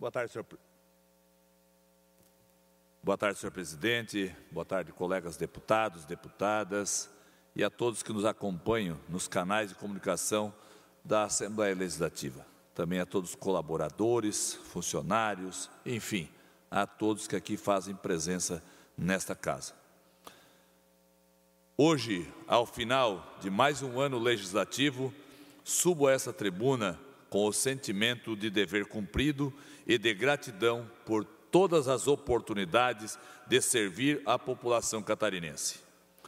Boa tarde, senhor. Boa tarde, senhor presidente. Boa tarde, colegas deputados, deputadas e a todos que nos acompanham nos canais de comunicação da Assembleia Legislativa. Também a todos os colaboradores, funcionários, enfim, a todos que aqui fazem presença nesta casa. Hoje, ao final de mais um ano legislativo, subo a essa tribuna com o sentimento de dever cumprido e de gratidão por todas as oportunidades de servir a população catarinense.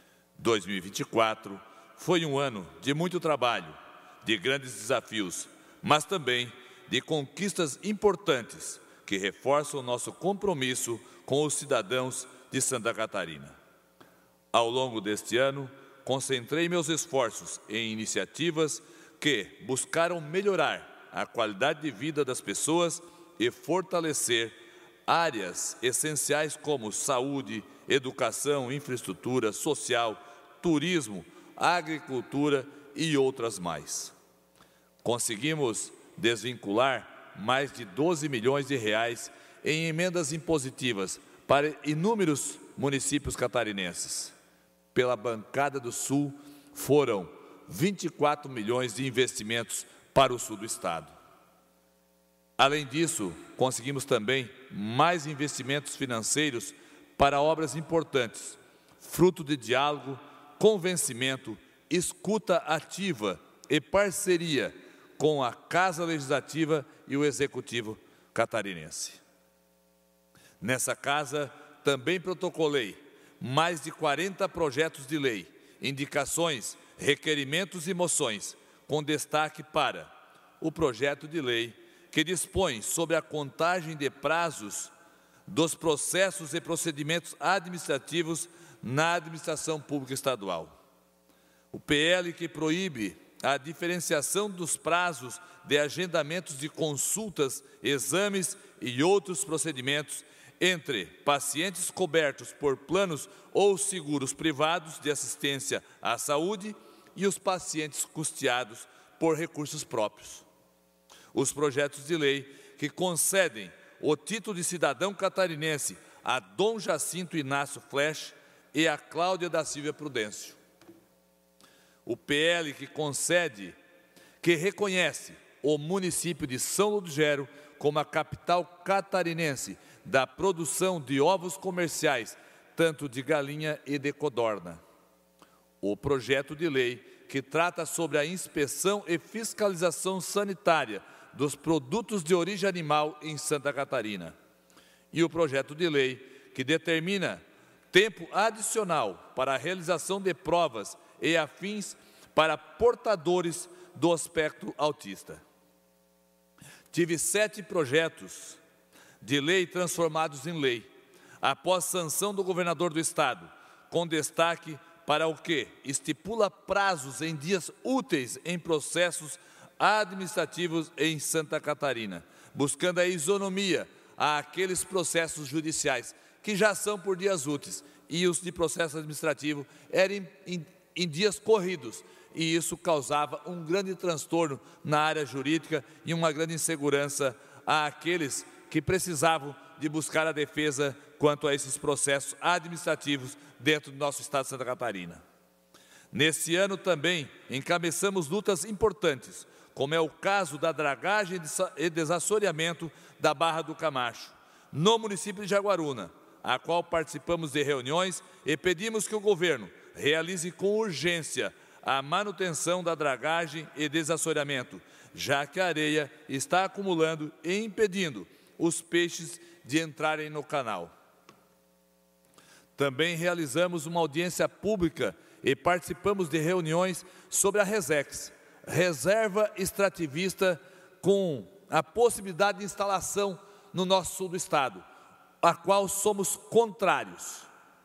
2024 foi um ano de muito trabalho, de grandes desafios, mas também de conquistas importantes que reforçam nosso compromisso com os cidadãos de Santa Catarina. Ao longo deste ano, concentrei meus esforços em iniciativas que buscaram melhorar a qualidade de vida das pessoas e fortalecer áreas essenciais como saúde, educação, infraestrutura social, turismo, agricultura e outras mais. Conseguimos desvincular mais de 12 milhões de reais em emendas impositivas para inúmeros municípios catarinenses. Pela bancada do Sul, foram 24 milhões de investimentos para o sul do estado. Além disso, conseguimos também mais investimentos financeiros para obras importantes, fruto de diálogo, convencimento, escuta ativa e parceria com a Casa Legislativa e o Executivo catarinense. Nessa casa, também protocolei mais de 40 projetos de lei, indicações, requerimentos e moções, com destaque para o projeto de lei que dispõe sobre a contagem de prazos dos processos e procedimentos administrativos na administração pública estadual. O PL que proíbe a diferenciação dos prazos de agendamentos de consultas, exames e outros procedimentos entre pacientes cobertos por planos ou seguros privados de assistência à saúde e os pacientes custeados por recursos próprios. Os projetos de lei que concedem o título de cidadão catarinense a Dom Jacinto Inácio Flesch e a Cláudia da Silva Prudêncio. O PL que reconhece o município de São Ludgero como a capital catarinense da produção de ovos comerciais, tanto de galinha e de codorna. O projeto de lei que trata sobre a inspeção e fiscalização sanitária dos produtos de origem animal em Santa Catarina. E o projeto de lei que determina tempo adicional para a realização de provas e afins para portadores do espectro autista. Tive 7 projetos de lei transformados em lei, após sanção do governador do estado, com destaque para o que estipula prazos em dias úteis em processos administrativos em Santa Catarina, buscando a isonomia àqueles processos judiciais que já são por dias úteis e os de processo administrativo eram em dias corridos, e isso causava um grande transtorno na área jurídica e uma grande insegurança àqueles que precisavam de buscar a defesa quanto a esses processos administrativos dentro do nosso estado de Santa Catarina. Nesse ano também encabeçamos lutas importantes, como é o caso da dragagem e desassoreamento da Barra do Camacho, no município de Jaguaruna, a qual participamos de reuniões e pedimos que o governo realize com urgência a manutenção da dragagem e desassoreamento, já que a areia está acumulando e impedindo os peixes de entrarem no canal. Também realizamos uma audiência pública e participamos de reuniões sobre a RESEX, Reserva Extrativista, com a possibilidade de instalação no nosso sul do estado, a qual somos contrários.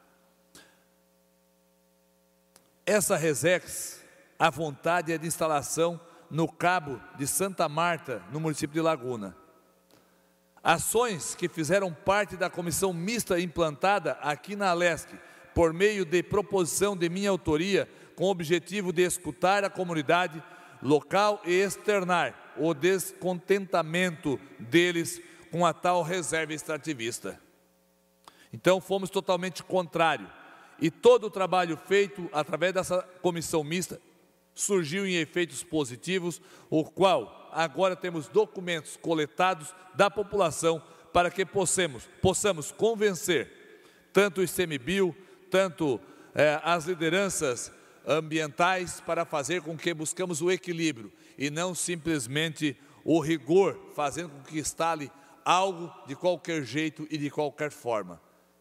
Essa RESEX, a vontade é de instalação no Cabo de Santa Marta, no município de Laguna. Ações que fizeram parte da comissão mista implantada aqui na Alesc, por meio de proposição de minha autoria, com o objetivo de escutar a comunidade local e externar o descontentamento deles com a tal reserva extrativista. Então fomos totalmente contrários. E todo o trabalho feito através dessa comissão mista surgiu em efeitos positivos, o qual agora temos documentos coletados da população para que possamos convencer tanto o ICMBio, tanto as lideranças ambientais para fazer com que buscamos o equilíbrio e não simplesmente o rigor, fazendo com que instale algo de qualquer jeito e de qualquer forma.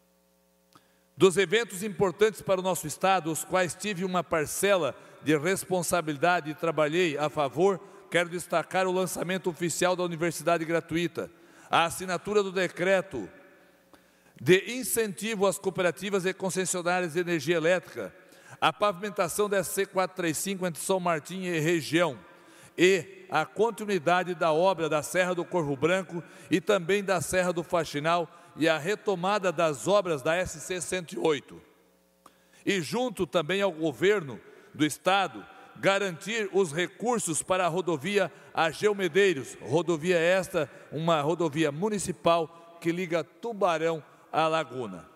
Dos eventos importantes para o nosso Estado, os quais tive uma parcela de responsabilidade e trabalhei a favor, quero destacar o lançamento oficial da Universidade Gratuita, a assinatura do decreto de incentivo às cooperativas e concessionárias de energia elétrica, a pavimentação da SC 435 entre São Martim e região, e a continuidade da obra da Serra do Corvo Branco e também da Serra do Faxinal e a retomada das obras da SC 108. E junto também ao governo do Estado, garantir os recursos para a rodovia Ageu Medeiros, rodovia esta, uma rodovia municipal que liga Tubarão à Laguna.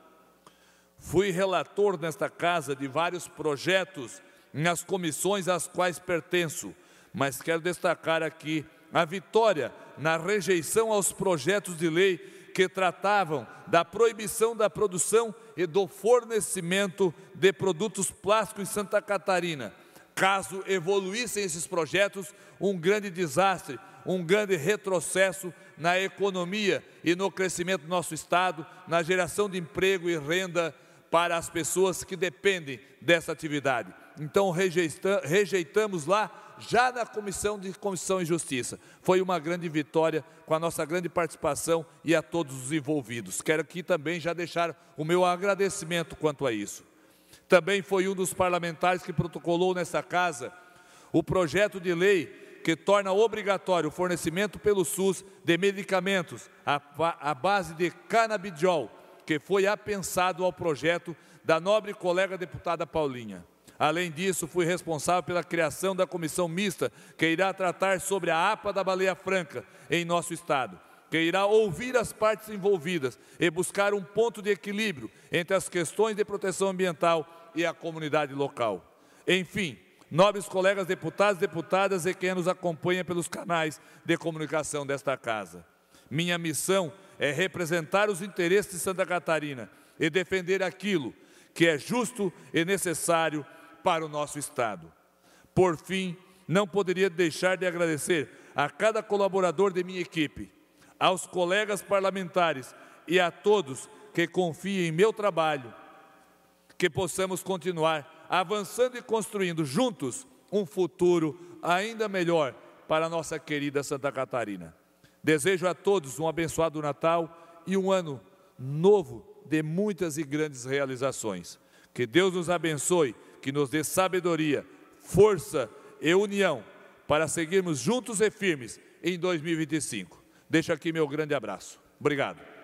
Fui relator nesta casa de vários projetos nas comissões às quais pertenço, mas quero destacar aqui a vitória na rejeição aos projetos de lei que tratavam da proibição da produção e do fornecimento de produtos plásticos em Santa Catarina. Caso evoluíssem esses projetos, um grande desastre, um grande retrocesso na economia e no crescimento do nosso Estado, na geração de emprego e renda para as pessoas que dependem dessa atividade. Então rejeitamos lá, já na Comissão e Justiça. Foi uma grande vitória com a nossa grande participação e a todos os envolvidos. Quero aqui também já deixar o meu agradecimento quanto a isso. Também foi um dos parlamentares que protocolou nessa casa o projeto de lei que torna obrigatório o fornecimento pelo SUS de medicamentos à base de canabidiol, que foi apensado ao projeto da nobre colega deputada Paulinha. Além disso, fui responsável pela criação da comissão mista que irá tratar sobre a APA da baleia franca em nosso Estado, que irá ouvir as partes envolvidas e buscar um ponto de equilíbrio entre as questões de proteção ambiental e a comunidade local. Enfim, nobres colegas deputados e deputadas e quem nos acompanha pelos canais de comunicação desta casa. Minha missão é representar os interesses de Santa Catarina e defender aquilo que é justo e necessário para o nosso Estado. Por fim, não poderia deixar de agradecer a cada colaborador de minha equipe, aos colegas parlamentares e a todos que confiam em meu trabalho, que possamos continuar avançando e construindo juntos um futuro ainda melhor para a nossa querida Santa Catarina. Desejo a todos um abençoado Natal e um ano novo de muitas e grandes realizações. Que Deus nos abençoe, que nos dê sabedoria, força e união para seguirmos juntos e firmes em 2025. Deixo aqui meu grande abraço. Obrigado.